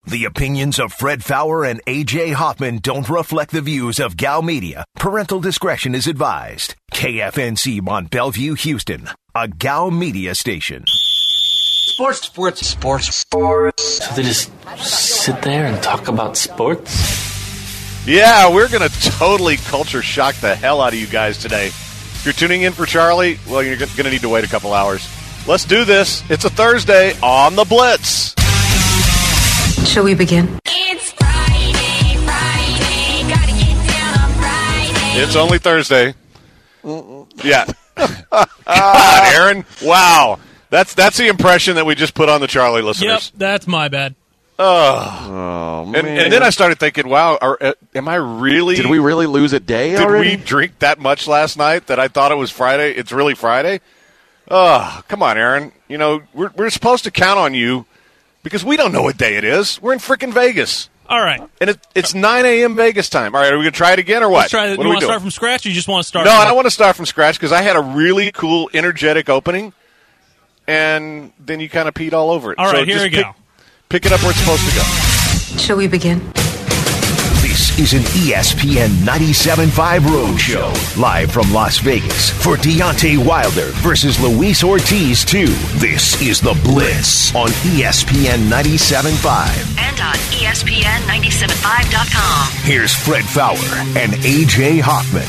The opinions of Fred Fowler and A.J. Hoffman don't reflect the views of Gal Media. Parental discretion is advised. KFNC Mont Bellevue, Houston, a Gal Media station. Sports. So they just sit there and talk about sports? Yeah, we're going to totally culture shock the hell out of you guys today. If you're tuning in for Charlie, well, you're going to need to wait a couple hours. Let's do this. It's a Thursday on the Blitz. Shall we begin? It's Friday, gotta get down on Friday. It's only Thursday. Yeah. God, Aaron. Wow. That's the impression that we just put on the Charlie listeners. Yep, that's my bad. Oh man. And then I started thinking, wow, am I really... Did we really lose a day already? Did we drink that much last night that I thought it was Friday? It's really Friday? Oh, come on, Aaron. You know, we're supposed to count on you because we don't know what day it is. We're in frickin' Vegas. All right. And it's 9 a.m. Vegas time. All right, are we going to try it again or what? Let's try it. You want to start from scratch or you just want to start? No, I don't want to start from scratch because I had a really cool, energetic opening, and then you kind of peed all over it. All right, here we go. Pick it up where it's supposed to go. Shall we begin? This is an ESPN 97.5 Roadshow, live from Las Vegas for Deontay Wilder versus Luis Ortiz 2. This is The Blitz on ESPN 97.5. And on ESPN975.com. Here's Fred Fowler and A.J. Hoffman.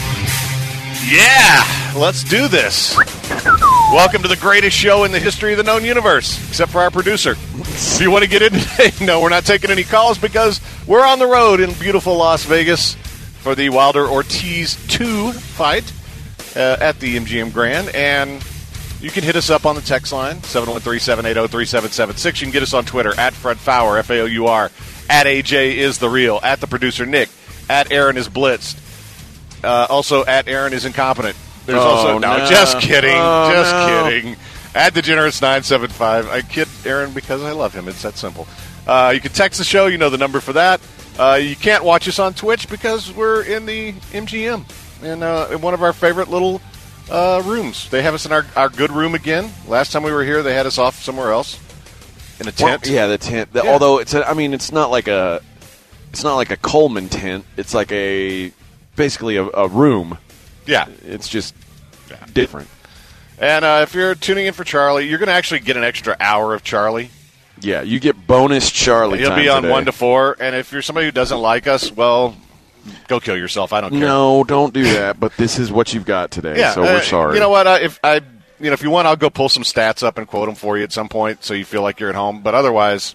Yeah, let's do this. Welcome to the greatest show in the history of the known universe, except for our producer. If you want to get in today, no, we're not taking any calls because we're on the road in beautiful Las Vegas for the Wilder-Ortiz 2 fight at the MGM Grand. And you can hit us up on the text line, 713-780-3776. You can get us on Twitter, at Fred Fowler, F-A-O-U-R, at AJ is the real, at the producer Nick, at Aaron is blitzed, also at Aaron is incompetent. There's just kidding. Kidding. At Degenerates975. I kid Aaron because I love him. It's that simple. You can text the show. You know the number for that. You can't watch us on Twitch because we're in the MGM in one of our favorite little rooms. They have us in our good room again. Last time we were here, they had us off somewhere else in a tent. Well, yeah, the tent. Yeah. Although it's not like a Coleman tent. It's like basically a room. Yeah. It's just different. And if you're tuning in for Charlie, you're going to actually get an extra hour of Charlie. Yeah, you get bonus Charlie He'll time be on today. 1 to 4. And if you're somebody who doesn't like us, well, go kill yourself. I don't care. No, don't do that. But this is what you've got today, yeah, so we're sorry. You know what? If you want, I'll go pull some stats up and quote them for you at some point so you feel like you're at home. But otherwise,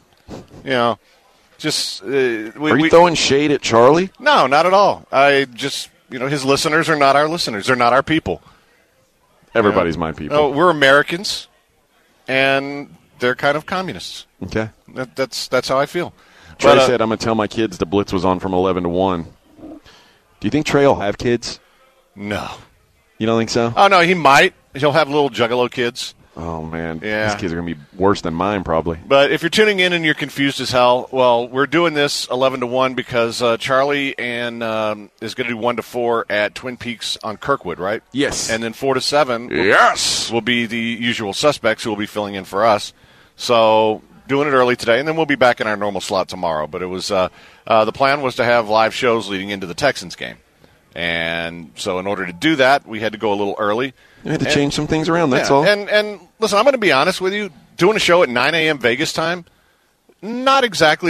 just... Are you throwing shade at Charlie? No, not at all. I just... his listeners are not our listeners. They're not our people. Everybody's my people. Oh, we're Americans, and they're kind of communists. Okay. That's how I feel. Trey said, I'm going to tell my kids the Blitz was on from 11 to 1. Do you think Trey will have kids? No. You don't think so? Oh, no, he might. He'll have little juggalo kids. Oh, man. Yeah. These kids are going to be worse than mine, probably. But if you're tuning in and you're confused as hell, well, we're doing this 11 to 1 because Charlie is going to do 1 to 4 at Twin Peaks on Kirkwood, right? Yes. And then 4 to 7 will be the usual suspects who will be filling in for us. So doing it early today, and then we'll be back in our normal slot tomorrow. But it was the plan was to have live shows leading into the Texans game. And so in order to do that, we had to go a little early. You had to change some things around, that's all. And listen, I'm going to be honest with you. Doing a show at 9 a.m. Vegas time, not exactly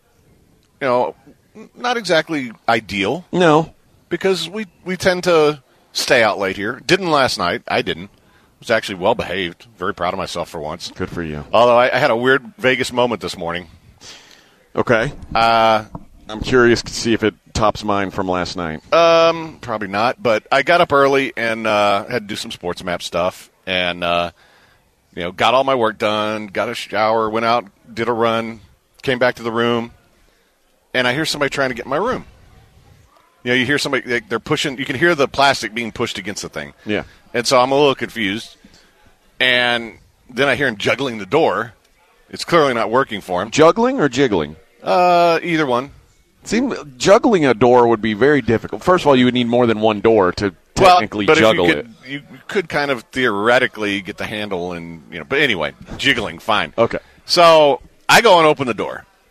not exactly ideal. No. Because we tend to stay out late here. Didn't last night. I didn't. Was actually well behaved. Very proud of myself for once. Good for you. Although I had a weird Vegas moment this morning. Okay. I'm curious to see if it tops mine from last night. Probably not. But I got up early and had to do some sports map stuff, and got all my work done. Got a shower, went out, did a run, came back to the room, and I hear somebody trying to get in my room. You hear somebody, they're pushing, you can hear the plastic being pushed against the thing. Yeah. And so I'm a little confused. And then I hear him juggling the door. It's clearly not working for him. Juggling or jiggling? Either one. Juggling a door would be very difficult. First of all, you would need more than one door to technically juggle it. You could kind of theoretically get the handle and, but anyway, jiggling, fine. Okay. So I go and open the door.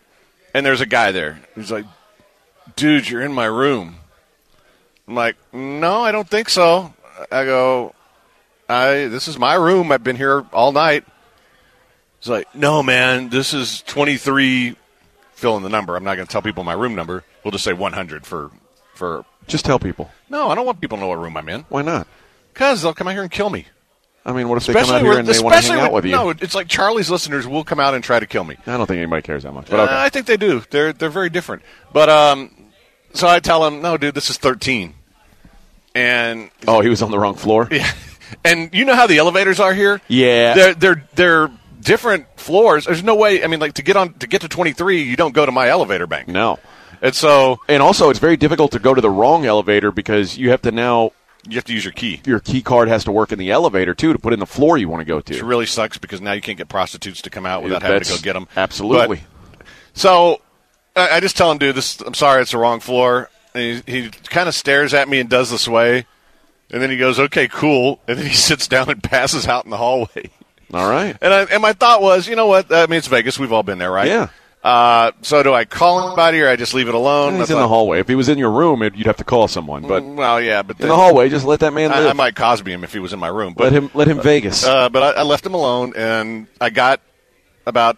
and there's a guy there. He's like, dude, you're in my room. I'm like, no, I don't think so. I go, this is my room. I've been here all night. He's like, no, man, this is 23, fill in the number. I'm not going to tell people my room number. We'll just say 100 for. Just tell people. No, I don't want people to know what room I'm in. Why not? Because they'll come out here and kill me. I mean, what if they come out here and they want to hang out with you? No, it's like Charlie's listeners will come out and try to kill me. I don't think anybody cares that much. But okay. I think they do. They're very different. But so I tell them, no, dude, this is 13. And he was on the wrong floor. Yeah. And you know how the elevators are here? Yeah. They're different floors. There's no way. I mean, like to get to 23, you don't go to my elevator bank. No. And also, it's very difficult to go to the wrong elevator because you have to use your key. Your key card has to work in the elevator, too, to put in the floor you want to go to. Which really sucks because now you can't get prostitutes to come out without having to go get them. Absolutely. So I just tell him, dude, I'm sorry, it's the wrong floor. And he kind of stares at me and does the sway. And then he goes, okay, cool. And then he sits down and passes out in the hallway. All right. And my thought was, you know what? I mean, it's Vegas. We've all been there, right? Yeah. So do I call anybody or I just leave it alone? He's in the hallway. If he was in your room, you'd have to call someone. But well, yeah, but in the hallway, just let that man live. I might Cosby him if he was in my room. But, let him Vegas. But I left him alone, and I got about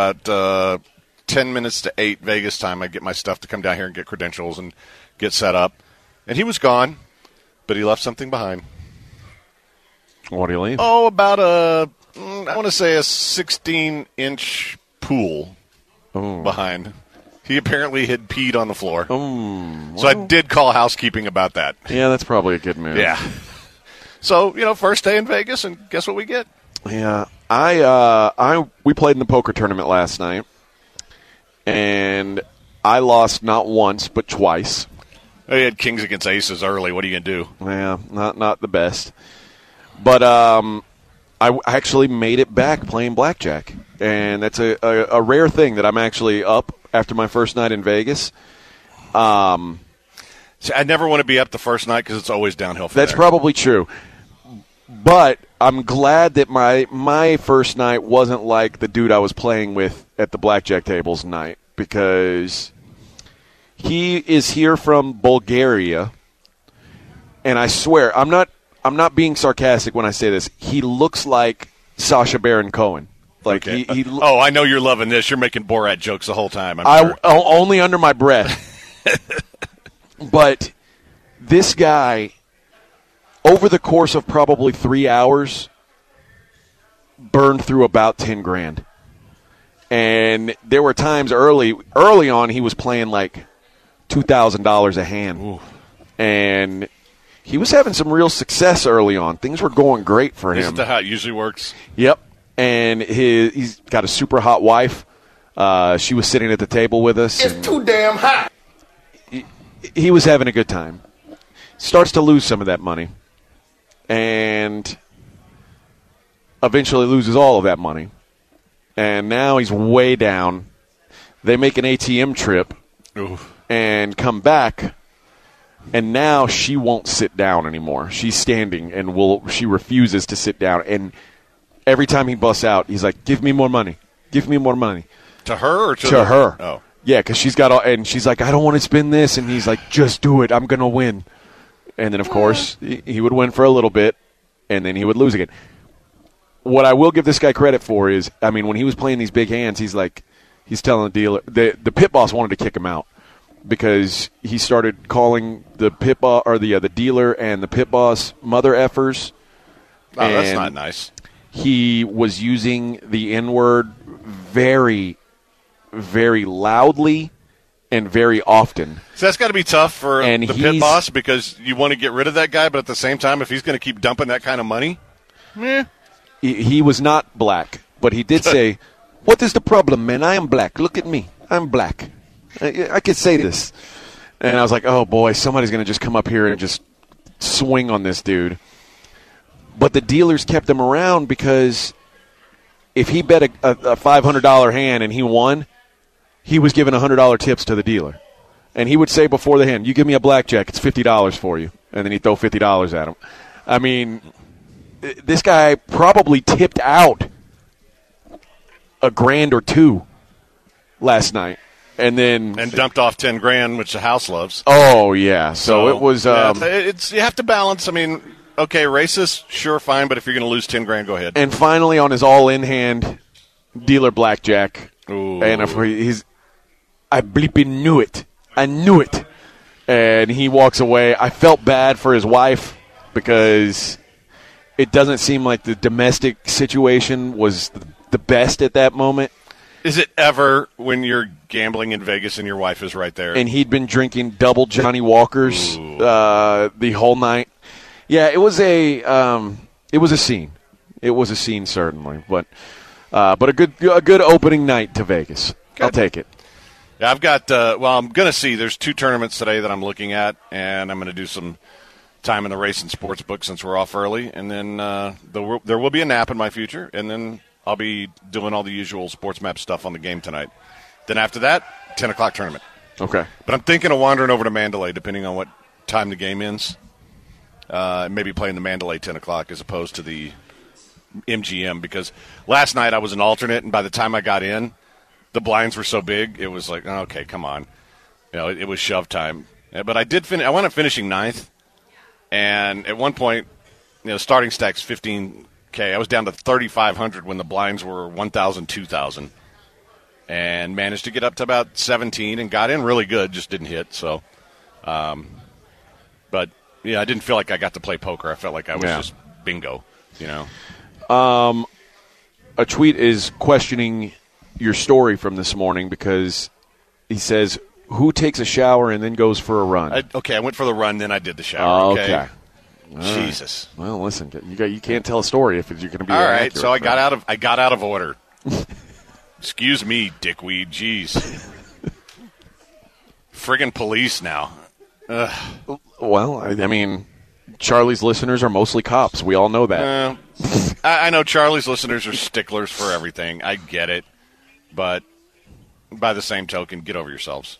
10 minutes to 8 Vegas time. I get my stuff to come down here and get credentials and get set up, and he was gone, but he left something behind. What do you leave? Oh, about I want to say a 16-inch pool. Behind. He apparently had peed on the floor. So I did call housekeeping about that. Yeah, that's probably a good move. Yeah. So, first day in Vegas, and guess what we get? Yeah. We played in the poker tournament last night, and I lost not once, but twice. They had kings against aces early. What are you going to do? Yeah, not the best. But I actually made it back playing blackjack. And that's a rare thing that I'm actually up after my first night in Vegas. See, I never want to be up the first night because it's always downhill from That's there. probably true. But I'm glad that my first night wasn't like the dude I was playing with at the blackjack tables night, because he is here from Bulgaria, and I swear, I'm not being sarcastic when I say this. He looks like Sacha Baron Cohen. Like okay. Oh, I know you're loving this. You're making Borat jokes the whole time. I'm sure. Only under my breath. But this guy, over the course of probably 3 hours, burned through about 10 grand. And there were times early on he was playing like $2,000 a hand. Ooh. And he was having some real success early on. Things were going great for him. Isn't that how it usually works? Yep. And he's got a super hot wife. She was sitting at the table with us. It's too damn hot. He was having a good time. Starts to lose some of that money. And eventually loses all of that money. And now he's way down. They make an ATM trip and come back. And now she won't sit down anymore. She's standing and she refuses to sit down. And every time he busts out, he's like, give me more money. Give me more money. To her or to her? Oh. Yeah, because she's got all, and she's like, I don't want to spend this. And he's like, just do it. I'm going to win. And then, of course, he would win for a little bit, and then he would lose again. What I will give this guy credit for is, I mean, when he was playing these big hands, he's telling the dealer, the pit boss wanted to kick him out because he started calling the pit boss or the dealer and the pit boss mother effers. Oh, that's not nice. He was using the N-word very, very loudly and very often. So that's got to be tough for the pit boss because you want to get rid of that guy, but at the same time, if he's going to keep dumping that kind of money, He was not black, but he did say, what is the problem, man? I am black. Look at me. I'm black. I could say this. And I was like, oh, boy, somebody's going to just come up here and just swing on this dude. But the dealers kept him around because if he bet a $500 hand and he won, he was giving $100 tips to the dealer. And he would say before the hand, you give me a blackjack, it's $50 for you. And then he'd throw $50 at him. I mean, this guy probably tipped out $1,000 or $2,000 last night. And then dumped off $10,000, which the house loves. Oh yeah, so it was. It's you have to balance. I mean, okay, racist, sure, fine, but if you're going to lose $10,000, go ahead. And finally, on his all-in hand, dealer blackjack, Ooh. and I bleeping knew it. I knew it. And he walks away. I felt bad for his wife because it doesn't seem like the domestic situation was the best at that moment. Is it ever when you're gambling in Vegas and your wife is right there? And he'd been drinking double Johnny Walkers the whole night. Yeah, it was a scene. It was a scene, certainly, but a good opening night to Vegas. Good. I'll take it. Yeah, I've got. I'm going to see. There's 2 tournaments today that I'm looking at, and I'm going to do some time in the race and sports book since we're off early, and then there will be a nap in my future, and then I'll be doing all the usual sports map stuff on the game tonight. Then after that, 10 o'clock tournament. Okay. But I'm thinking of wandering over to Mandalay, depending on what time the game ends. Maybe playing the Mandalay 10 o'clock as opposed to the MGM, because last night I was an alternate, and by the time I got in, the blinds were so big, it was like, okay, come on. It was shove time. But I did I wound up finishing 9th, and at one point, starting stacks 15K. I was down to 3,500 when the blinds were 1,000, 2,000, and managed to get up to about 17 and got in really good, just didn't hit. So, but yeah, I didn't feel like I got to play poker. I felt like I was just bingo. A tweet is questioning your story from this morning because he says, "Who takes a shower and then goes for a run?" I went for the run, then I did the shower. Okay. Jesus. Right. Well, listen, you can't tell a story if you're going to be all right. accurate, So I got out of order. Excuse me, dickweed. Jeez. Friggin' police now. Ugh. Well, I mean, Charlie's listeners are mostly cops. We all know that. I know Charlie's listeners are sticklers for everything. I get it. But by the same token, get over yourselves.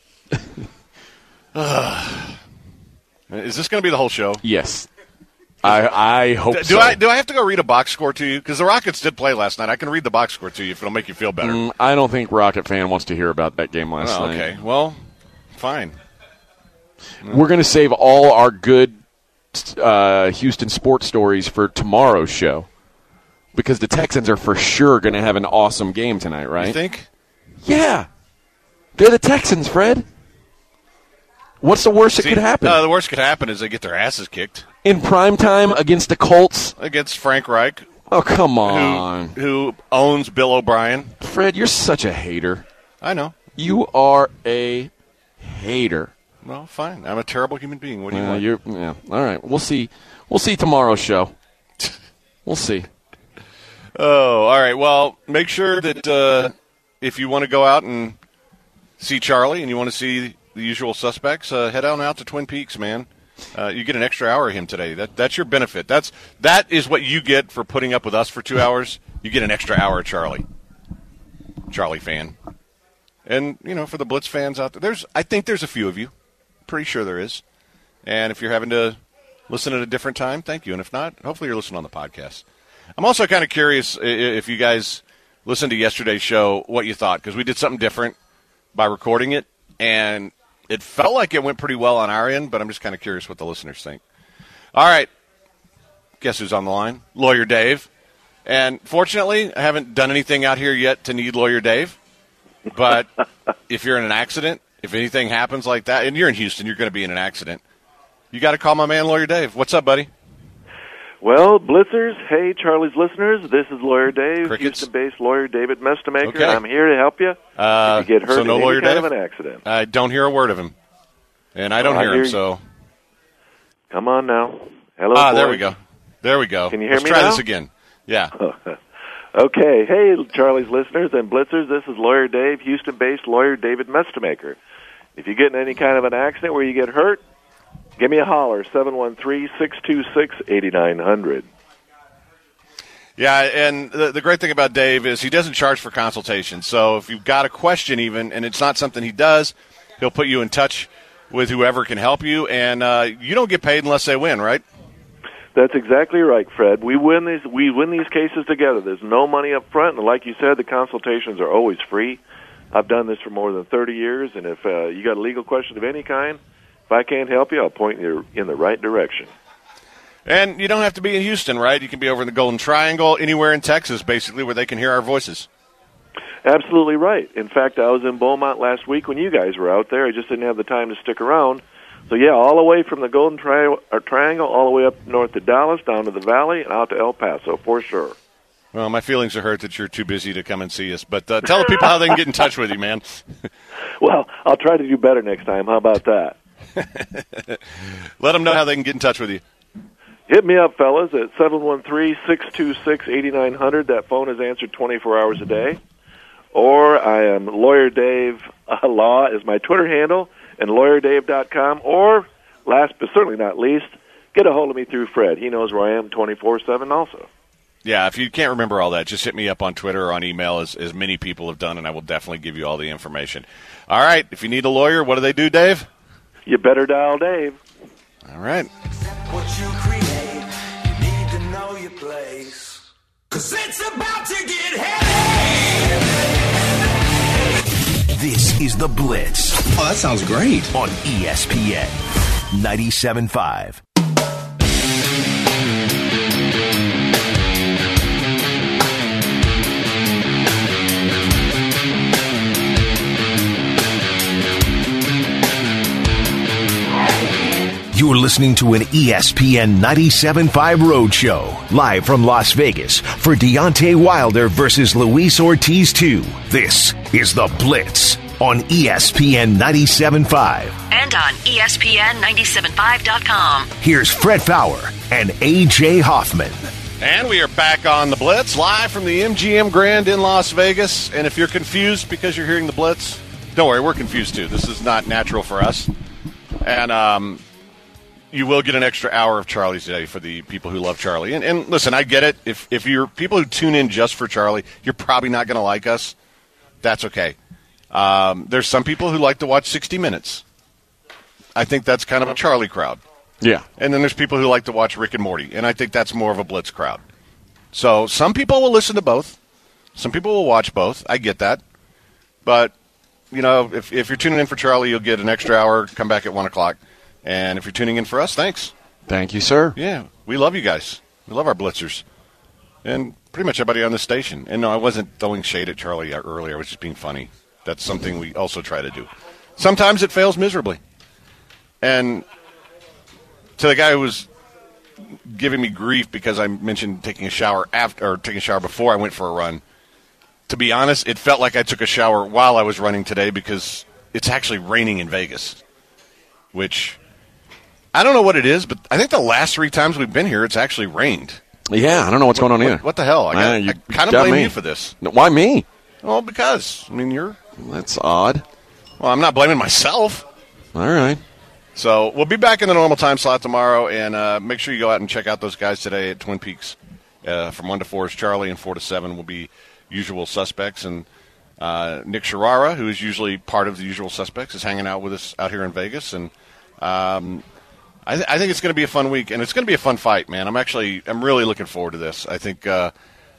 Is this going to be the whole show? Yes. I hope so. Do I have to go read a box score to you? Because the Rockets did play last night. I can read the box score to you if it'll make you feel better. I don't think Rocket fan wants to hear about that game last night. Okay. Well, fine. We're going to save all our good Houston sports stories for tomorrow's show because the Texans are for sure going to have an awesome game tonight, right? You think? Yeah. They're the Texans, Fred. What's the worst that could happen? The worst could happen is they get their asses kicked. In prime time against the Colts? Against Frank Reich. Oh, come on. Who owns Bill O'Brien. Fred, you're such a hater. I know. You are a hater. Well, fine. I'm a terrible human being. What do you want? Yeah. All right. We'll see. We'll see tomorrow's show. We'll see. Oh, all right. Well, make sure that if you want to go out and see Charlie and you want to see the usual suspects, head on out to Twin Peaks, man. You get an extra hour of him today. That's your benefit. That is what you get for putting up with us for 2 hours. You get an extra hour of Charlie. Charlie fan. And, for the Blitz fans out there, I think there's a few of you. Pretty sure there is. And if you're having to listen at a different time, thank you. And if not, hopefully you're listening on the podcast. I'm also kind of curious if you guys listened to yesterday's show, what you thought, because we did something different by recording it, and it felt like it went pretty well on our end, but I'm just kind of curious what the listeners think. All right. Guess who's on the line? Lawyer Dave. And fortunately, I haven't done anything out here yet to need Lawyer Dave. But if you're in an accident, if anything happens like that, and you're in Houston, you're going to be in an accident, you got to call my man, Lawyer Dave. What's up, buddy? Well, Blitzers, hey, Charlie's listeners, this is Lawyer Dave, Crickets. Houston-based lawyer David Mestemaker. Okay. I'm here to help you if you get hurt so no in Lawyer any kind Dave? of an accident. I don't hear a word of him. And I don't hear him, so. Come on now. Hello, there boys. we go. There we go. Can you hear Let's me try now? this again. Yeah. Okay. Hey, Charlie's listeners and Blitzers, this is Lawyer Dave, Houston-based lawyer David Mestemaker. If you get in any kind of an accident where you get hurt, give me a holler, 713-626-8900. Yeah, and the great thing about Dave is he doesn't charge for consultation. So if you've got a question even, and it's not something he does, he'll put you in touch with whoever can help you, and you don't get paid unless they win, right? That's exactly right, Fred. We win these cases together. There's no money up front, and like you said, the consultations are always free. I've done this for more than 30 years, and if you got a legal question of any kind, if I can't help you, I'll point you in the right direction. And you don't have to be in Houston, right? You can be over in the Golden Triangle, anywhere in Texas, basically, where they can hear our voices. Absolutely right. In fact, I was in Beaumont last week when you guys were out there. I just didn't have the time to stick around. So, yeah, all the way from the Golden Triangle, all the way up north to Dallas, down to the Valley, and out to El Paso, for sure. Well, my feelings are hurt that you're too busy to come and see us. But tell the people how they can get in touch with you, man. Well, I'll try to do better next time. How about that? Let them know how they can get in touch with you. Hit me up, fellas, at 713-626-8900. That phone is answered 24 hours a day. Or I am Lawyer Dave Law is my Twitter handle, and lawyerdave.com. Or, last but certainly not least, get a hold of me through Fred. He knows where I am 24/7 also. Yeah, if you can't remember all that, just hit me up on Twitter or on email, as many people have done, and I will definitely give you all the information. All right, if you need a lawyer, what do they do, Dave? You better dial Dave. All right. What you create, you need to know your place. 'Cause it's about to get heavy. This is The Blitz. Oh, that sounds great. On ESPN 97.5. You're listening to an ESPN 97.5 Roadshow, live from Las Vegas for Deontay Wilder versus Luis Ortiz 2. This is The Blitz on ESPN 97.5. And on ESPN975.com. Here's Fred Fowler and A.J. Hoffman. And we are back on The Blitz, live from the MGM Grand in Las Vegas. And if you're confused because you're hearing The Blitz, don't worry, we're confused too. This is not natural for us. And, you will get an extra hour of Charlie today for the people who love Charlie. And listen, I get it. If you're people who tune in just for Charlie, you're probably not going to like us. That's okay. There's some people who like to watch 60 Minutes. I think that's kind of a Charlie crowd. Yeah. And then there's people who like to watch Rick and Morty, and I think that's more of a Blitz crowd. So some people will listen to both. Some people will watch both. I get that. But, you know, if you're tuning in for Charlie, you'll get an extra hour, come back at 1 o'clock. And if you're tuning in for us, thanks. Thank you, sir. Yeah, we love you guys. We love our Blitzers. And pretty much everybody on the station. And no, I wasn't throwing shade at Charlie earlier. I was just being funny. That's something we also try to do. Sometimes it fails miserably. And to the guy who was giving me grief because I mentioned taking a shower before I went for a run, to be honest, it felt like I took a shower while I was running today because it's actually raining in Vegas, which I don't know what it is, but I think the last 3 times we've been here, it's actually rained. Yeah, I don't know what's going on either. What the hell? I kind of blame you for this. Why me? Well, because, I mean, you're... That's odd. Well, I'm not blaming myself. All right. So we'll be back in the normal time slot tomorrow, and make sure you go out and check out those guys today at Twin Peaks. From 1 to 4 is Charlie, and 4 to 7 will be Usual Suspects. And Nick Sharara, who is usually part of the Usual Suspects, is hanging out with us out here in Vegas. And I think it's going to be a fun week, and it's going to be a fun fight, man. I'm really looking forward to this. I think I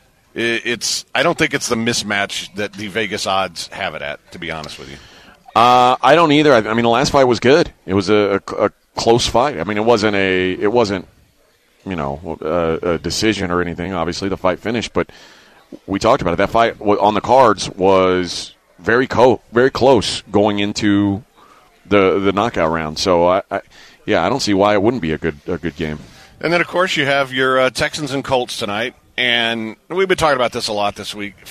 don't think it's the mismatch that the Vegas odds have it at, to be honest with you. I don't either. I mean, the last fight was good. It was a close fight. I mean, it wasn't a decision or anything. Obviously, the fight finished, but we talked about it. That fight on the cards was very close going into the knockout round. So I don't see why it wouldn't be a good game. And then, of course, you have your Texans and Colts tonight. And we've been talking about this a lot this week.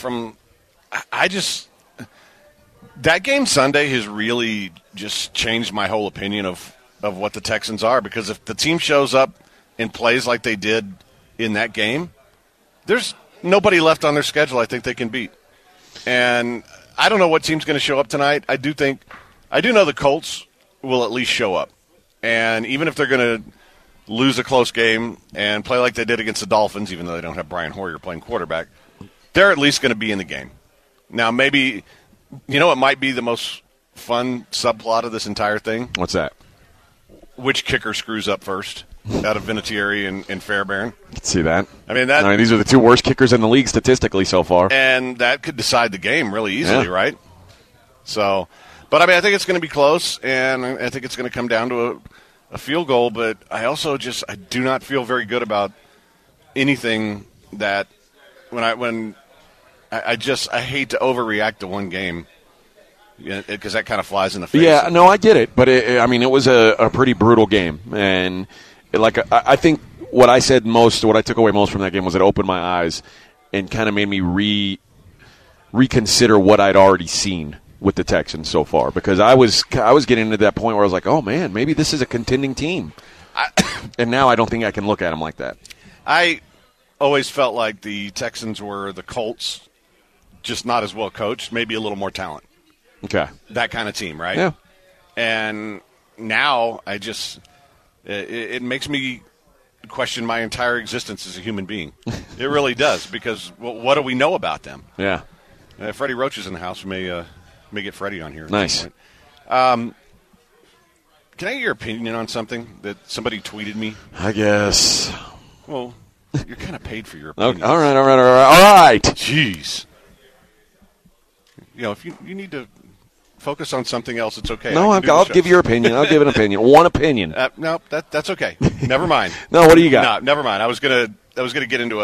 That game Sunday has really just changed my whole opinion of what the Texans are. Because if the team shows up and plays like they did in that game, there's nobody left on their schedule I think they can beat. And I don't know what team's going to show up tonight. I do know the Colts will at least show up. And even if they're going to lose a close game and play like they did against the Dolphins, even though they don't have Brian Hoyer playing quarterback, they're at least going to be in the game. Now, maybe, it might be the most fun subplot of this entire thing. What's that? Which kicker screws up first out of Vinatieri and Fairbairn? Let's see that. I mean, these are the 2 worst kickers in the league statistically so far. And that could decide the game really easily, right? So, but I mean, I think it's going to be close, and I think it's going to come down to a field goal. But I also I do not feel very good about anything that when I hate to overreact to one game. Because that kind of flies in the face. Yeah, no, I get it. But, it was a pretty brutal game. And, I think what I took away most from that game was it opened my eyes and kind of made me reconsider what I'd already seen with the Texans so far. Because I was getting to that point where I was like, oh, man, maybe this is a contending team. And now I don't think I can look at them like that. I always felt like the Texans were the Colts, just not as well coached, maybe a little more talent. Okay. That kind of team, right? Yeah. And now it makes me question my entire existence as a human being. It really does, because what do we know about them? Yeah. Freddie Roach is in the house. We may get Freddie on here. Nice. Can I get your opinion on something that somebody tweeted me? I guess. Well, you're kind of paid for your opinion. Okay. All right. Jeez. If you need to focus on something else, it's okay. No, I'll give your opinion. I'll give an opinion. One opinion. No, that's okay. Never mind. No, what do you got? No, never mind. I was gonna get into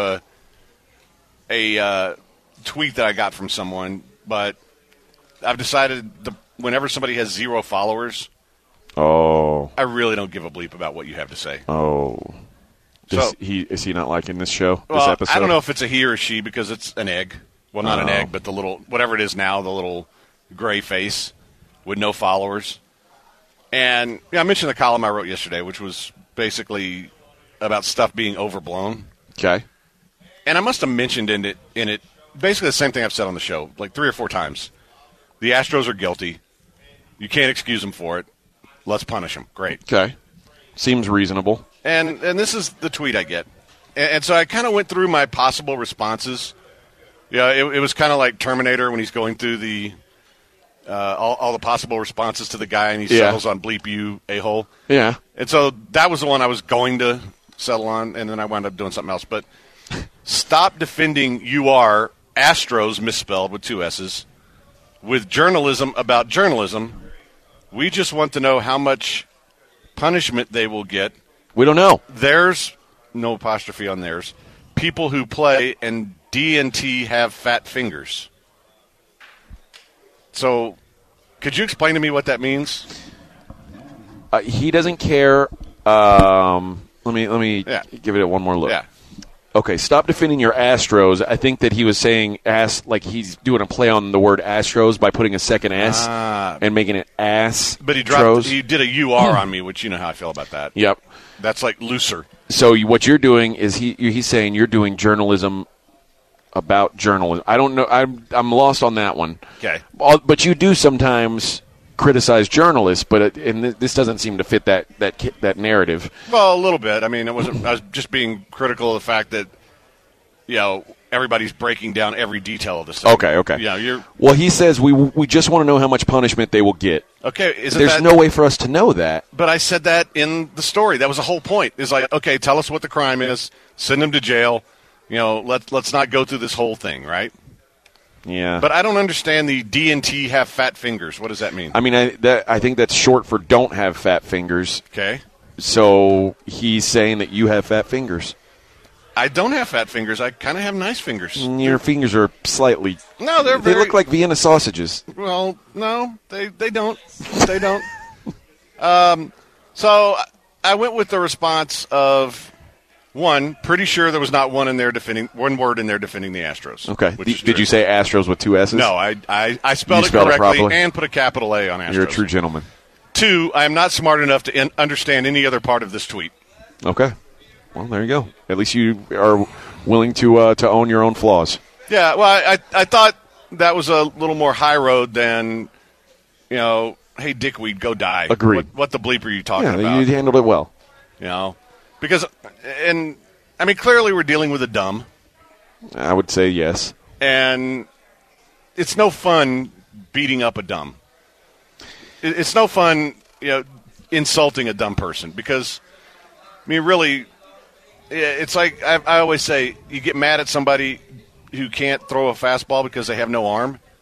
a tweet that I got from someone, but I've decided whenever somebody has 0 followers, I really don't give a bleep about what you have to say. Is he not liking this show? Well, this episode? I don't know if it's a he or she because it's an egg. Well, not an egg, but the little whatever it is now, the little gray face with no followers. And I mentioned the column I wrote yesterday, which was basically about stuff being overblown. Okay. And I must have mentioned in it basically the same thing I've said on the show like 3 or 4 times. The Astros are guilty. You can't excuse them for it. Let's punish them. Great. Okay. Seems reasonable. And this is the tweet I get. And so I kind of went through my possible responses. Yeah, it was kind of like Terminator when he's going through the all the possible responses to the guy, and he settles on bleep you, a-hole. Yeah. And so that was the one I was going to settle on, and then I wound up doing something else. But stop defending Astros, misspelled with 2 S's, with journalism about journalism. We just want to know how much punishment they will get. We don't know. There's no apostrophe on theirs. People who play and D&T have fat fingers. So, could you explain to me what that means? He doesn't care. Let me give it one more look. Yeah. Okay, stop defending your Astros. I think that he was saying like he's doing a play on the word Astros by putting a second S and making it ass. But he did a UR on me, which you know how I feel about that. Yep. That's like looser. So what you're doing is he's saying you're doing journalism about journalism. I don't know. I'm lost on that one. Okay. But you do sometimes criticize journalists, and this doesn't seem to fit that narrative. Well, a little bit. I mean, I was just being critical of the fact that everybody's breaking down every detail of this thing. Okay. Yeah, Well, he says we just want to know how much punishment they will get. Okay, there's no way for us to know that. But I said that in the story. That was the whole point. Is like, okay, tell us what the crime is. Send them to jail. Let's not go through this whole thing, right? Yeah. But I don't understand the D&T have fat fingers. What does that mean? I mean, I think that's short for don't have fat fingers. Okay. So he's saying that you have fat fingers. I don't have fat fingers. I kind of have nice fingers. Your fingers are slightly. No, they look like Vienna sausages. Well, no, they don't. They don't. So I went with the response of one. Pretty sure there was not one word in there defending the Astros. Okay. Did you say Astros with 2 S's? No, I spelled it correctly and put a capital A on Astros. You're a true gentleman. 2, I am not smart enough to understand any other part of this tweet. Okay. Well, there you go. At least you are willing to own your own flaws. Yeah, well, I thought that was a little more high road than, hey, dickweed, go die. Agreed. What the bleep are you talking about? Yeah, you handled it well. Because, clearly we're dealing with a dumb. I would say yes. And it's no fun beating up a dumb. It's no fun, insulting a dumb person because, really, it's like I always say, you get mad at somebody who can't throw a fastball because they have no arm.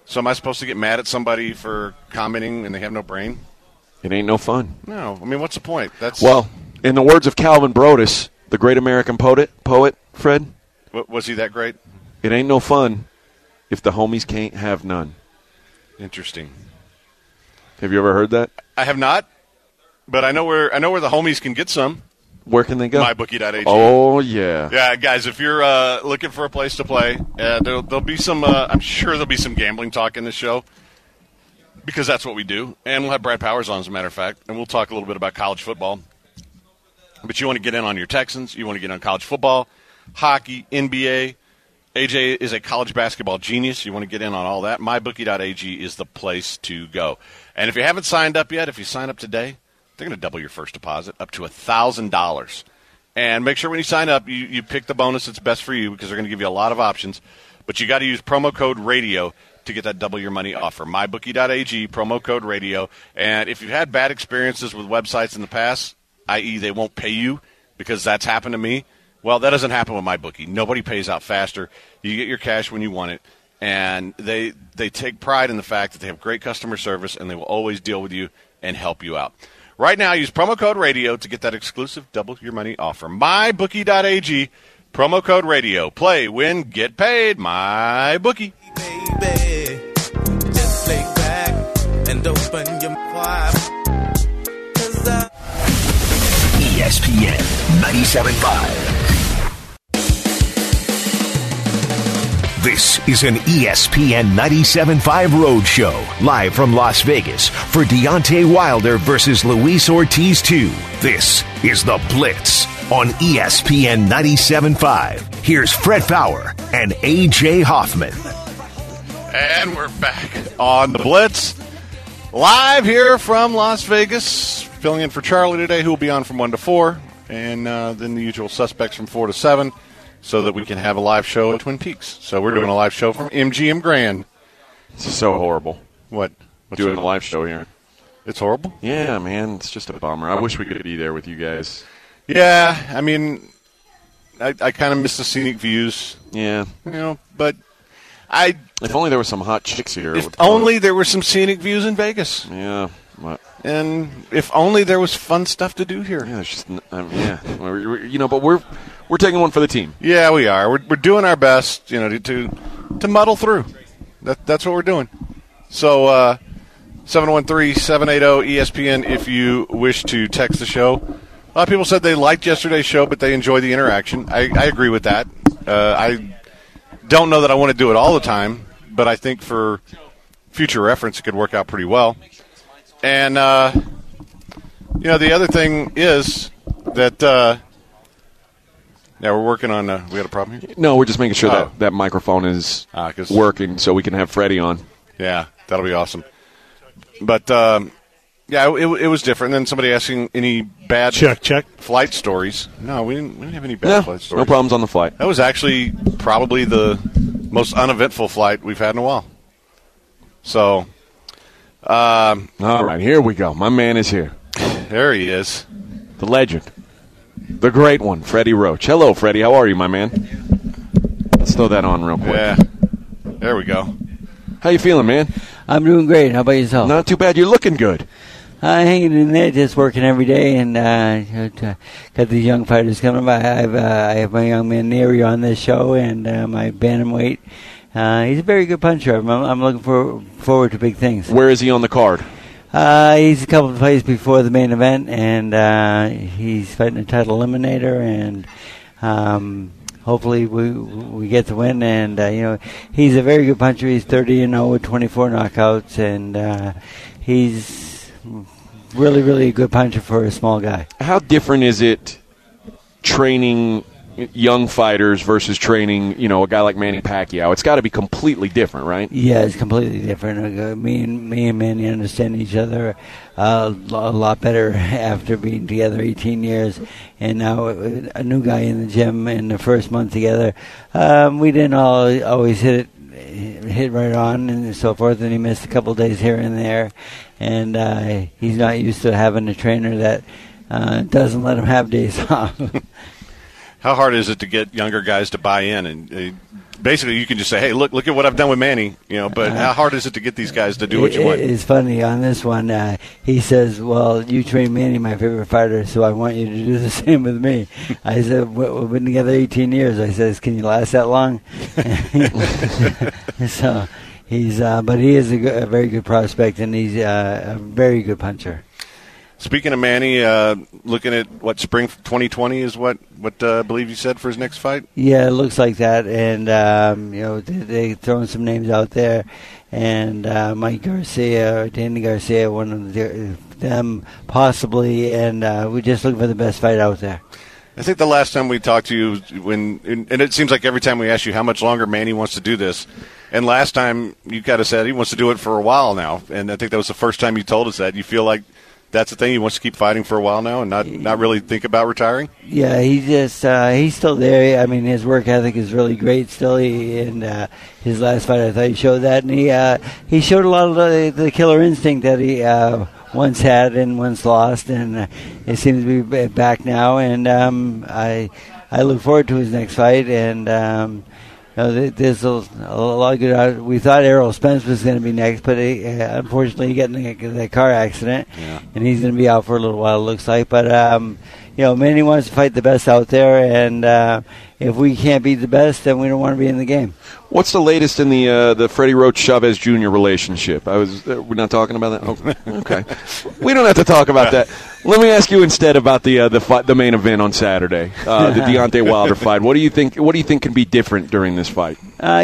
So am I supposed to get mad at somebody for commenting and they have no brain? It ain't no fun. No. I mean, what's the point? Well, in the words of Calvin Brodus, the great American poet, Fred. Was he that great? It ain't no fun if the homies can't have none. Interesting. Have you ever heard that? I have not, but I know where the homies can get some. Where can they go? MyBookie.ag. Oh, yeah. Yeah, guys, if you're looking for a place to play, there'll be some, I'm sure there'll be some gambling talk in this show because that's what we do. And we'll have Brad Powers on, as a matter of fact, and we'll talk a little bit about college football. But you want to get in on your Texans, you want to get on college football, hockey, NBA. AJ is a college basketball genius. You want to get in on all that. MyBookie.ag is the place to go. And if you haven't signed up yet, if you sign up today, they're going to double your first deposit up to $1,000. And make sure when you sign up, you pick the bonus that's best for you because they're going to give you a lot of options. But you got to use promo code RADIO to get that double your money offer. MyBookie.ag, promo code RADIO. And if you've had bad experiences with websites in the past, i.e. they won't pay you because that's happened to me, well, that doesn't happen with MyBookie. Nobody pays out faster. You get your cash when you want it. And they take pride in the fact that they have great customer service and they will always deal with you and help you out. Right now, use promo code RADIO to get that exclusive double your money offer. MyBookie.ag, promo code RADIO. Play, win, get paid. MyBookie. Baby, just lay back and open your mind. ESPN 97.5. This is an ESPN 97.5 Roadshow, live from Las Vegas for Deontay Wilder versus Luis Ortiz 2. This is The Blitz on ESPN 97.5. Here's Fred Faour and AJ Hoffman. And we're back on The Blitz, live here from Las Vegas, filling in for Charlie today, who will be on from 1 to 4, and then the usual suspects from 4 to 7. So that we can have a live show at Twin Peaks. So we're doing a live show from MGM Grand. It's so horrible. What? Doing a live show here. It's horrible? Yeah, man. It's just a bummer. I wish we could be there with you guys. Yeah, I mean, I kind of miss the scenic views. Yeah. You know, but if only there were some hot chicks here. If only there were some scenic views in Vegas. Yeah. What? And if only there was fun stuff to do here. Yeah, it's just, but we're taking one for the team. Yeah, we are. We're doing our best, to muddle through. That's what we're doing. So 713-780-ESPN if you wish to text the show. A lot of people said they liked yesterday's show, but they enjoy the interaction. I agree with that. I don't know that I want to do it all the time, but I think for future reference it could work out pretty well. And, the other thing is that we're working on we got a problem here? No, we're just making sure that microphone is working so we can have Freddie on. Yeah, that'll be awesome. But, it was different. And then somebody asking any bad check flight stories. No, we didn't have any bad flight stories. No problems on the flight. That was actually probably the most uneventful flight we've had in a while. So, all right, here we go. My man is here. There he is. The legend. The great one, Freddie Roach. Hello, Freddie. How are you, my man? Let's throw that on real quick. Yeah. There we go. How you feeling, man? I'm doing great. How about yourself? Not too bad. You're looking good. Hanging in there, just working every day, and got these young fighters coming by. I have my young man Neri on this show, and my bantamweight. He's a very good puncher. I'm looking forward to big things. Where is he on the card? He's a couple of fights before the main event, and he's fighting a title eliminator, and hopefully we get the win. And he's a very good puncher. He's 30-0 with 24 knockouts, and he's really, really a good puncher for a small guy. How different is it training young fighters versus training, a guy like Manny Pacquiao? It's got to be completely different, right? Yeah, it's completely different. Me and Manny understand each other a lot better after being together 18 years. And now a new guy in the gym in the first month together, we didn't always hit right on and so forth, and he missed a couple of days here and there. And he's not used to having a trainer that doesn't let him have days off. How hard is it to get younger guys to buy in? And basically you can just say, hey, look at what I've done with Manny. But how hard is it to get these guys to do what you want? It's funny on this one. He says, "Well, you trained Manny, my favorite fighter, so I want you to do the same with me." I said, "We've been together 18 years." I says, "Can you last that long?" So but he is a very good prospect, and he's a very good puncher. Speaking of Manny, looking at what spring 2020 is what I believe you said for his next fight? Yeah, it looks like that. And, they're throwing some names out there. And Mike Garcia or Danny Garcia, one of them possibly. And we're just looking for the best fight out there. I think the last time we talked to you, and it seems like every time we ask you how much longer Manny wants to do this, and last time you kind of said he wants to do it for a while now. And I think that was the first time you told us that. You feel like that's the thing. He wants to keep fighting for a while now and not really think about retiring? Yeah, he's still there. I mean, his work ethic is really great still. His last fight, I thought he showed that. And he showed a lot of the killer instinct that he once had and once lost. And it seems to be back now. And I look forward to his next fight. And there's a lot of good. We thought Errol Spence was going to be next, but unfortunately he got in a car accident, and he's going to be out for a little while, it looks like. But Manny wants to fight the best out there, and if we can't beat the best, then we don't want to be in the game. What's the latest in the Freddie Roach Chavez Jr. relationship? We're not talking about that. Oh, okay, we don't have to talk about that. Let me ask you instead about the main event on Saturday, the Deontay Wilder fight. What do you think can be different during this fight?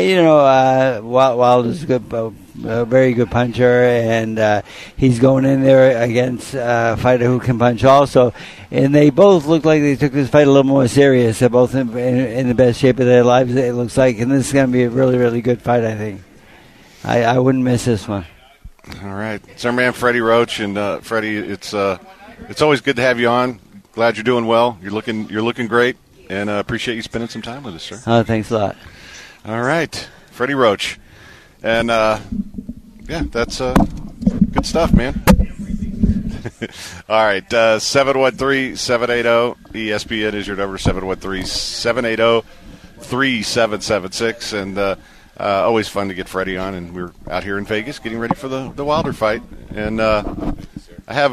Wilder's a very good puncher, and he's going in there against a fighter who can punch also. And they both look like they took this fight a little more serious. They're both in the best shape of their lives, it looks like. And this is going to be a really, really good fight, I think. I wouldn't miss this one. All right. It's our man, Freddie Roach. And, Freddie, it's always good to have you on. Glad you're doing well. You're looking great. And appreciate you spending some time with us, sir. Oh, thanks a lot. All right. Freddie Roach. And, that's good stuff, man. All right, 713-780-ESPN is your number, 713-780-3776. And always fun to get Freddie on, and we're out here in Vegas getting ready for the Wilder fight. And I have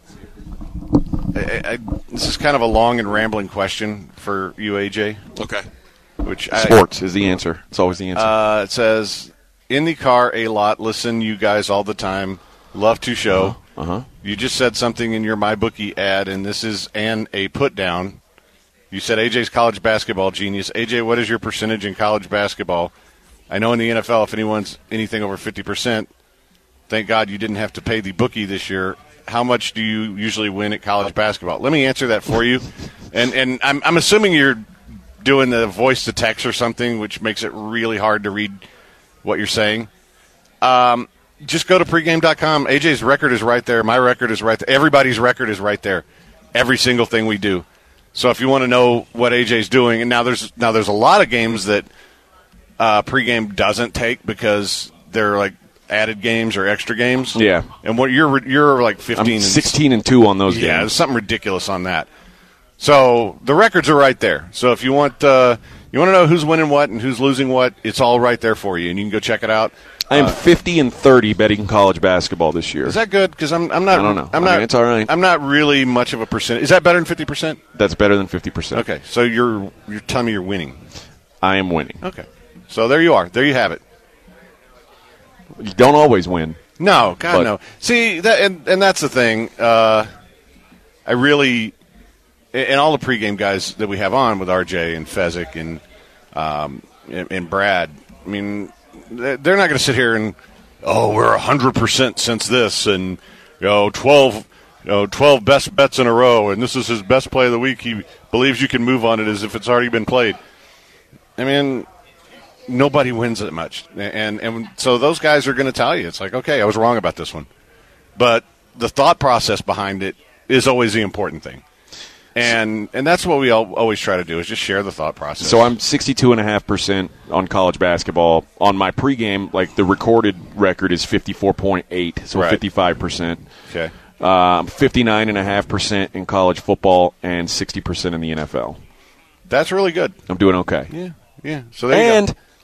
this is kind of a long and rambling question for you, AJ. Okay. Sports is the answer. It's always the answer. It says, in the car a lot, listen you guys all the time, love to show. You just said something in your MyBookie ad, and this is a put down. You said AJ's college basketball genius. AJ, what is your percentage in college basketball? I know in the NFL, if anyone's anything over 50%, thank God you didn't have to pay the bookie this year. How much do you usually win at college basketball? Let me answer that for you. And I'm assuming you're doing the voice to text or something, which makes it really hard to read what you're saying. Just go to pregame.com. AJ's record is right there. My record is right there. Everybody's record is right there. Every single thing we do. So if you want to know what AJ's doing, and now there's a lot of games that pregame doesn't take because they're like added games or extra games. Yeah. And what you're like 15 I'm 16 and 2 on those games. Yeah, there's something ridiculous on that. So the records are right there. So if you want to know who's winning what and who's losing what, it's all right there for you, and you can go check it out. I am 50 and 30 betting college basketball this year. Is that good? Because I'm not. I don't know. It's all right. I'm not really much of a percent. Is that better than 50%? That's better than 50%. Okay, so you're telling me you're winning. I am winning. Okay, so there you are. There you have it. You don't always win. No, God, no. See, that and that's the thing. I really, and all the pregame guys that we have on with RJ and Fezzik and Brad. I mean, they're not going to sit here and we're 100% since this, and 12 best bets in a row, and this is his best play of the week. He believes you can move on it as if it's already been played. I mean, nobody wins that much, and so those guys are going to tell you it's like, okay, I was wrong about this one, but the thought process behind it is always the important thing. And that's what we always try to do is just share the thought process. So I'm 62.5% on college basketball. On my pregame, like the recorded record is 54.8, so right. 55%. Okay. 59.5% in college football and 60% in the NFL. That's really good. I'm doing okay. Yeah. So there you go.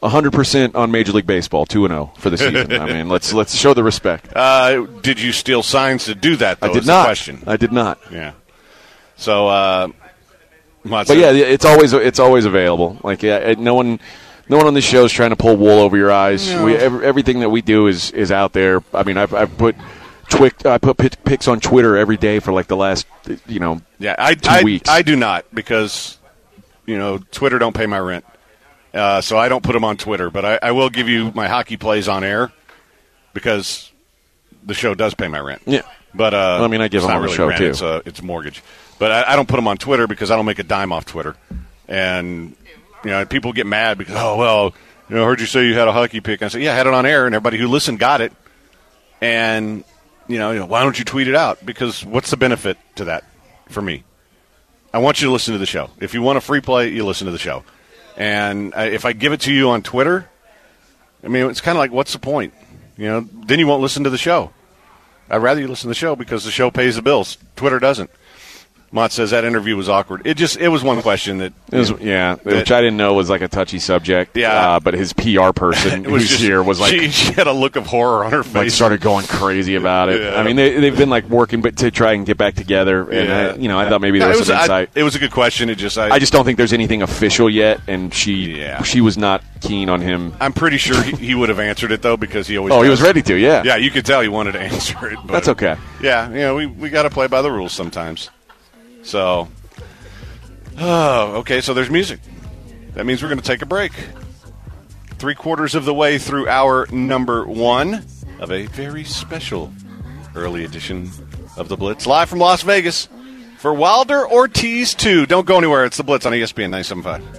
100% on Major League Baseball, 2-0 for the season. I mean, let's show the respect. Did you steal signs to do that, though? I did is not. The question. I did not. Yeah. So, but yeah, it's always available. Like, yeah, no one on this show is trying to pull wool over your eyes. No. Everything that we do is out there. I mean, I've put pics on Twitter every day for like the last 2 weeks. I do not, because Twitter don't pay my rent, so I don't put them on Twitter. But I will give you my hockey plays on air because the show does pay my rent. Yeah, but I mean, I give them on the show rent, too. It's a mortgage, but I don't put them on Twitter because I don't make a dime off Twitter, and people get mad because I heard you say you had a hockey pick. I said, yeah, I had it on air, and everybody who listened got it, and. Why don't you tweet it out? Because what's the benefit to that for me? I want you to listen to the show. If you want a free play, you listen to the show. And if I give it to you on Twitter, I mean, it's kind of like, what's the point? Then you won't listen to the show. I'd rather you listen to the show because the show pays the bills. Twitter doesn't. Mott says that interview was awkward. It was one question that which I didn't know was like a touchy subject. Yeah, but his PR person who's here was like she had a look of horror on her face. Like started going crazy about it. Yeah. I mean, they've been like working, but to try and get back together. And I thought maybe there was some insight. It was a good question. I just don't think there's anything official yet, and she was not keen on him. I'm pretty sure he would have answered it though because he always. He was ready to. Yeah, yeah. You could tell he wanted to answer it. But that's okay. Yeah, we got to play by the rules sometimes. So, okay, so there's music. That means we're going to take a break. 3/4 of the way through hour number 1 of a very special early edition of The Blitz, live from Las Vegas for Wilder Ortiz 2. Don't go anywhere. It's The Blitz on ESPN 97.5.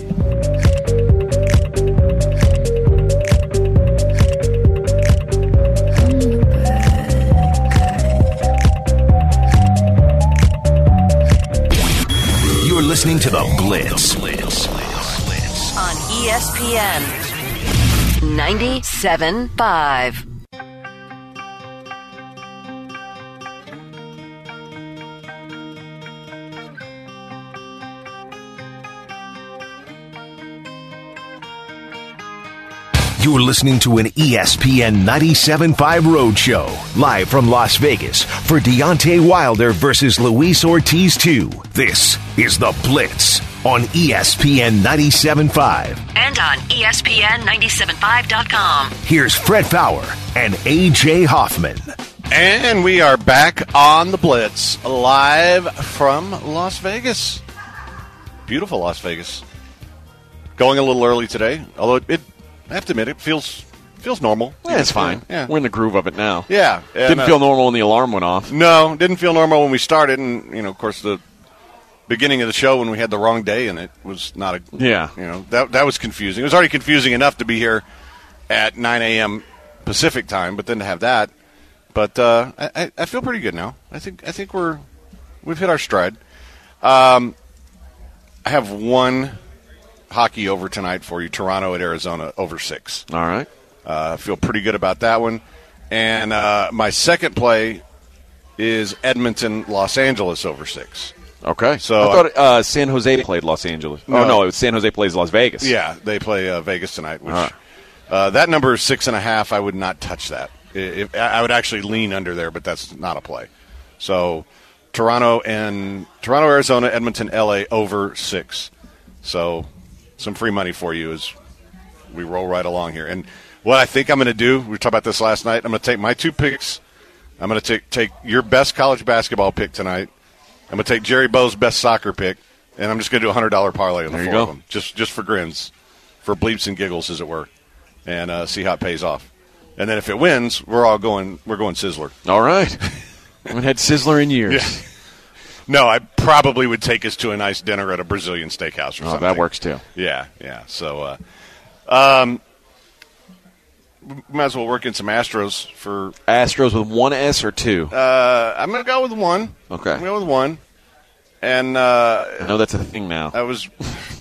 Listening to The Blitz. On ESPN 97.5. You're listening to an ESPN 97.5 Roadshow, live from Las Vegas for Deontay Wilder versus Luis Ortiz 2. This is The Blitz on ESPN 97.5. And on ESPN975.com. Here's Fred Fowler and A.J. Hoffman. And we are back on The Blitz, live from Las Vegas. Beautiful Las Vegas. Going a little early today, although I have to admit, it feels normal. Yeah, it's fine. Yeah. We're in the groove of it now. Yeah. Didn't feel normal when the alarm went off. No, didn't feel normal when we started. And, of course, the beginning of the show when we had the wrong day in it was not a... Yeah. That was confusing. It was already confusing enough to be here at 9 a.m. Pacific time, but then to have that. But I feel pretty good now. I think we've hit our stride. I have one hockey over tonight for you. Toronto at Arizona over 6. All right. I feel pretty good about that one. And my second play is Edmonton, Los Angeles over 6. Okay. So I thought San Jose played Los Angeles. No, it was San Jose plays Las Vegas. Yeah, they play Vegas tonight. Which that number is 6.5. I would not touch that. I would actually lean under there, but that's not a play. So Toronto, Arizona, Edmonton, LA over 6. So some free money for you as we roll right along here. And what I think I'm going to do, we talked about this last night, I'm going to take my 2 picks. I'm going to take your best college basketball pick tonight. I'm going to take Jerry Bowe's best soccer pick, and I'm just going to do a $100 parlay on the 4 of them, just for grins, for bleeps and giggles, as it were, and see how it pays off. And then if it wins, we're going Sizzler. All right. I haven't had Sizzler in years. Yeah. No, I probably would take us to a nice dinner at a Brazilian steakhouse or something. That works too. Yeah. So, might as well work in some Astros for... Astros with 1 S or 2? I'm going to go with 1. Okay. I'm going to go with 1. And... I know that's a thing now. I was...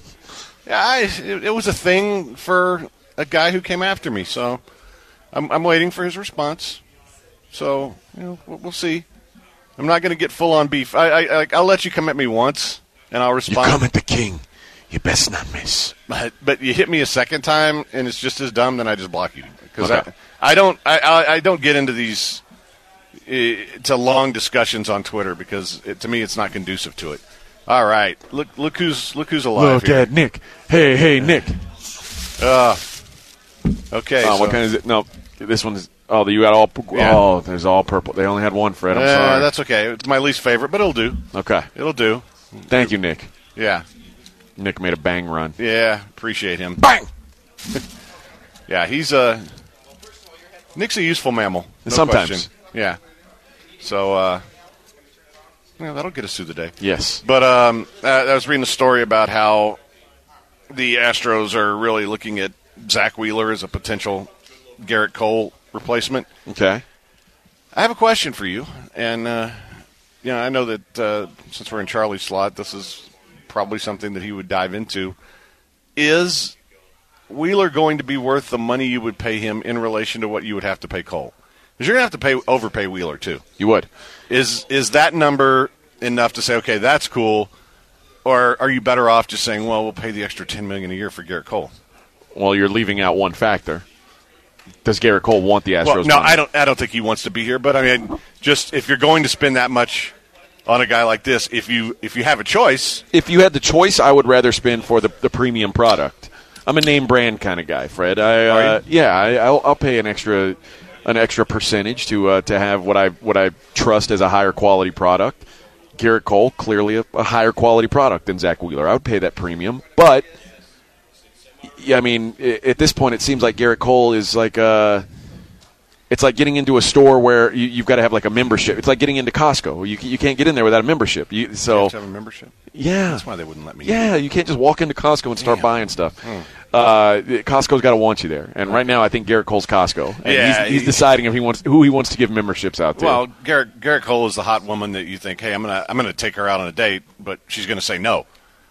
it was a thing for a guy who came after me, so I'm waiting for his response. So, we'll see. I'm not going to get full-on beef. I'll let you come at me once, and I'll respond. You come at the king. You best not miss. But you hit me a second time, and it's just as dumb, then I just block you. Because Okay. I don't get into these to long discussions on Twitter because to me it's not conducive to it. All right, look who's alive Look here. at Nick. Hey, Nick. Okay. Oh, what kind is it? No, this one is. Oh, you got all. Yeah. Oh, there's all purple. They only had one, Fred. I'm sorry. That's okay. It's my least favorite, but it'll do. Okay. It'll do. Thank you, Nick. Yeah. Nick made a bang run. Yeah. Appreciate him. Bang. Yeah, Nick's a useful mammal. No Sometimes. question. Yeah. So, that'll get us through the day. Yes. But I was reading a story about how the Astros are really looking at Zach Wheeler as a potential Garrett Cole replacement. Okay. I have a question for you. And, I know that since we're in Charlie's slot, this is probably something that he would dive into. Is Wheeler going to be worth the money you would pay him in relation to what you would have to pay Cole? Because you're going to have to overpay Wheeler, too. You would. Is that number enough to say, okay, that's cool, or are you better off just saying, well, we'll pay the extra $10 million a year for Garrett Cole? Well, you're leaving out one factor. Does Garrett Cole want the Astros? Well, no, money? I don't think he wants to be here. But I mean, just if you're going to spend that much on a guy like this, if you have a choice, If you had the choice, I would rather spend for the premium product. I'm a name brand kind of guy, Fred. I'll pay an extra percentage to have what I trust as a higher quality product. Garrett Cole, clearly a higher quality product than Zach Wheeler. I would pay that premium, but yeah, I mean, at this point, it seems like Garrett Cole is like it's like getting into a store where you've got to have like a membership. It's like getting into Costco. You can't get in there without a membership. you have to have a membership. Yeah, That's why they wouldn't let me. Yeah, you can't just walk into Costco and start Damn. buying stuff. Costco's got to want you there, and right now I think Garrett Cole's Costco. And Yeah, he's deciding if who he wants to give memberships out to. Well, Garrett Cole is the hot woman that you think, hey, I'm gonna take her out on a date, but she's gonna say no.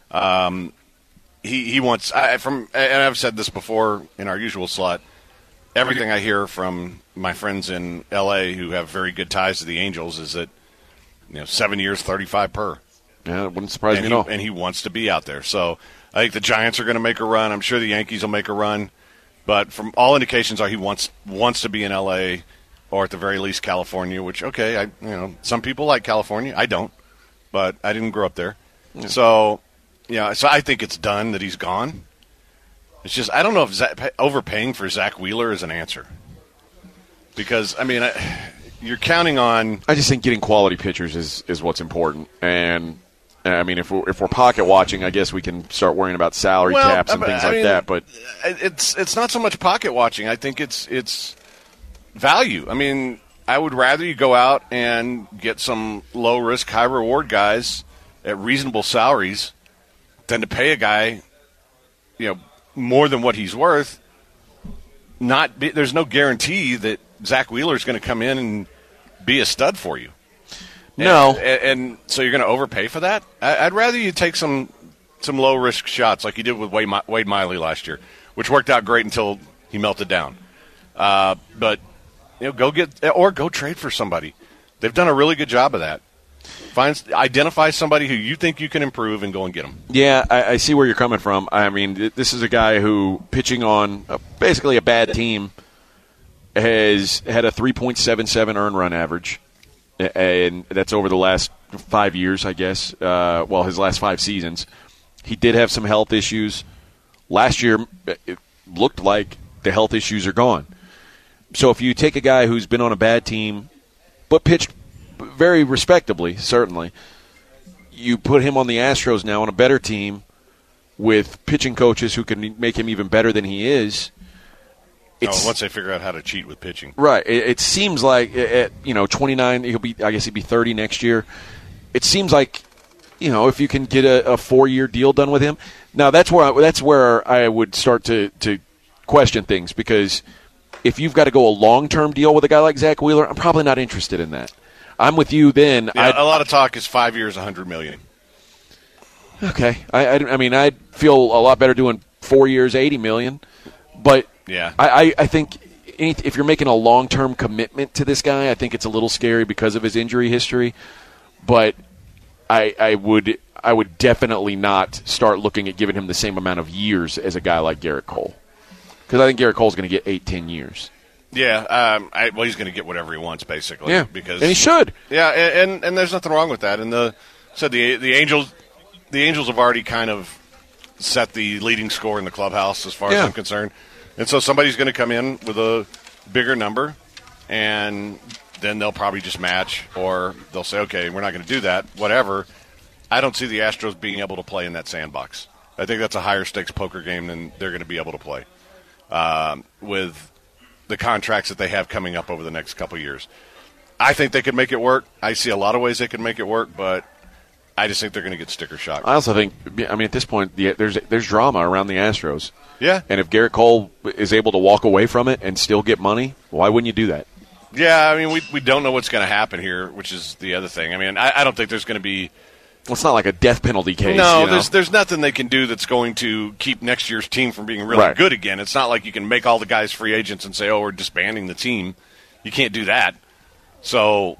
He wants and I've said this before in our usual slot. Everything I hear from my friends in L.A. who have very good ties to the Angels is that 7 years, 35 per. Yeah, it wouldn't surprise me at all. And he wants to be out there. So I think the Giants are going to make a run. I'm sure the Yankees will make a run. But from all indications he wants to be in L.A. or at the very least California. Which some people like California. I don't, but I didn't grow up there. Yeah. So so I think it's done that he's gone. It's just I don't know if overpaying for Zach Wheeler is an answer. Because you're counting on. I just think getting quality pitchers is what's important, and I mean if we're pocket watching, I guess we can start worrying about salary caps and things like that. But it's not so much pocket watching. I think it's value. I mean, I would rather you go out and get some low risk, high reward guys at reasonable salaries than to pay a guy, more than what he's worth. There's no guarantee that Zach Wheeler is going to come in and be a stud for you. No. And so you're going to overpay for that? I'd rather you take some low-risk shots like you did with Wade Miley last year, which worked out great until he melted down. But go trade for somebody. They've done a really good job of that. Identify somebody who you think you can improve and go and get them. Yeah, I see where you're coming from. I mean, this is a guy who, pitching on basically a bad team, has had a 3.77 earned run average, and that's over the last 5 years, I guess. His last 5 seasons. He did have some health issues. Last year, it looked like the health issues are gone. So if you take a guy who's been on a bad team, but pitched very respectably, certainly, you put him on the Astros now on a better team with pitching coaches who can make him even better than he is. Once they figure out how to cheat with pitching. Right. It seems like at 29, he'll be 30 next year. It seems like, if you can get a 4-year deal done with him. Now that's where I would start to question things, because if you've got to go a long-term deal with a guy like Zach Wheeler, I'm probably not interested in that. I'm with you then. Yeah, a lot of talk is 5 years, $100 million. Okay. I mean, I'd feel a lot better doing 4 years, $80 million. But yeah, I think if you're making a long-term commitment to this guy, I think it's a little scary because of his injury history. But I would definitely not start looking at giving him the same amount of years as a guy like Garrett Cole. Because I think Garrett Cole's going to get 8-10 years. Yeah, well, he's going to get whatever he wants, basically. Yeah, because and he should. Yeah, and there's nothing wrong with that. And the Angels have already kind of set the leading score in the clubhouse as far as I'm concerned. And so somebody's going to come in with a bigger number, and then they'll probably just match, or they'll say, okay, we're not going to do that, whatever. I don't see the Astros being able to play in that sandbox. I think that's a higher stakes poker game than they're going to be able to play with the contracts that they have coming up over the next couple of years. I think they could make it work. I see a lot of ways they could make it work, but I just think they're going to get sticker shock. I also think, at this point, there's drama around the Astros. Yeah. And if Garrett Cole is able to walk away from it and still get money, why wouldn't you do that? Yeah, I mean, we don't know what's going to happen here, which is the other thing. I mean, I don't think there's going to be... Well, it's not like a death penalty case. No, there's nothing they can do that's going to keep next year's team from being really good again. It's not like you can make all the guys free agents and say, oh, we're disbanding the team. You can't do that. So,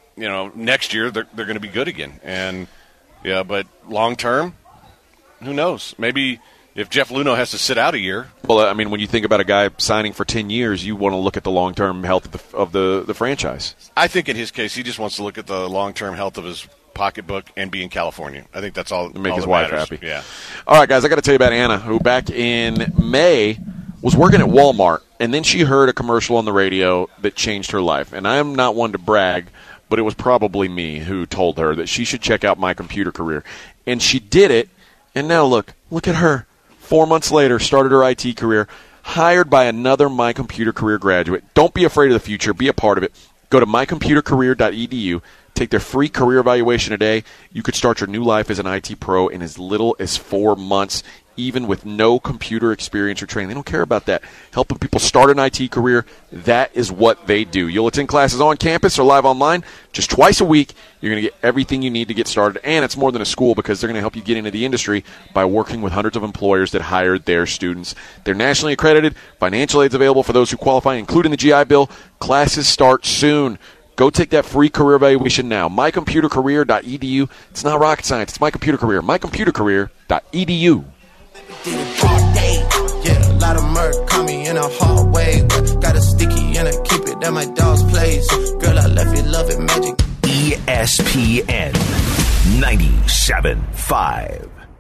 next year they're going to be good again. And, yeah, but long term, who knows? Maybe if Jeff Luhnow has to sit out a year. Well, I mean, when you think about a guy signing for 10 years, you want to look at the long-term health of the franchise. I think in his case, he just wants to look at the long-term health of his pocketbook and be in California. I think that's all. Make all his that wife matters. happy. Yeah. All right, guys, I got to tell you about Anna, who back in May was working at Walmart, and then she heard a commercial on the radio that changed her life. And I'm not one to brag, but it was probably me who told her that she should check out My Computer Career. And she did it, and now look at her. 4 months later, started her IT career, hired by another My Computer Career graduate. Don't be afraid of the future. Be a part of it. Go to mycomputercareer.edu. Take their free career evaluation today. You could start your new life as an IT pro in as little as 4 months, even with no computer experience or training. They don't care about that. Helping people start an IT career, that is what they do. You'll attend classes on campus or live online just twice a week. You're going to get everything you need to get started, and it's more than a school because they're going to help you get into the industry by working with hundreds of employers that hired their students. They're nationally accredited. Financial aid's available for those who qualify, including the GI Bill. Classes start soon. Go take that free career evaluation now. mycomputercareer.edu. It's not rocket science. It's My Computer Career. mycomputercareer.edu. Did it all day. Yeah, a lot of murk caught me in a hard way. Got a sticky and I keep it at my dog's place. Girl, I left it, love it, magic. ESPN 97.5.